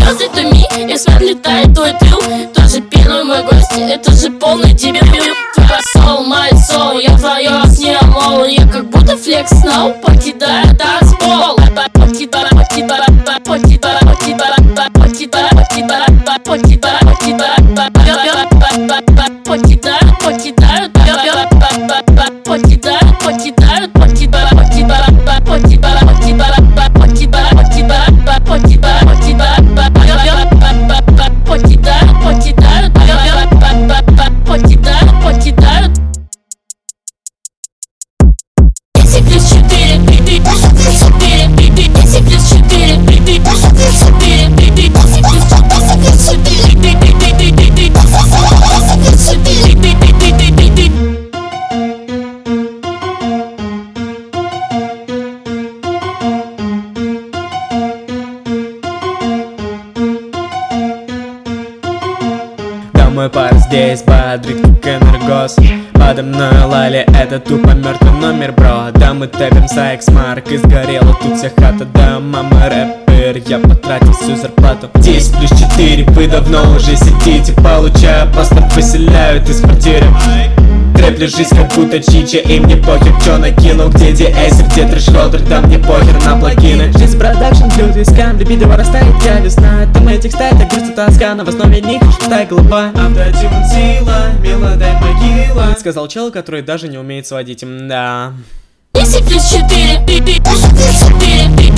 звезды туми, и свет летает твой тыл. Тоже первый мой гость, это же полный дебил. Твоя soul, my soul, я твое не мол. Я как будто флекс снова покидаю танцпол. Покидаю, покидаю, покидаю, покидаю, покидаю, покидаю, покидаю, покидаю, покидаю, покидаю, покидаю, покидаю, покидаю, Мой пар здесь бодрит, как энергос. Подо мной лали, это тупо мертвый номер, бро. Да, мы тэпим за X-Mark, и сгорела тут вся хата. Да, мама рэпер, я потратил всю зарплату. 10+4, вы давно уже сидите, получая постов, выселяют из квартиры. Трэп лежит как будто чича, и мне похер, чё накинул. Где Эйсер, где трэш-ролдер, да мне похер на плагины. Жизнь продакшн, люди скам, либидо вырастает, я не знаю. Там этих стаит, так грустно тоска, но в основе них шестая голова. Автотюн сила, мелодай могила, сказал чел, который даже не умеет сводить, да. 10+4,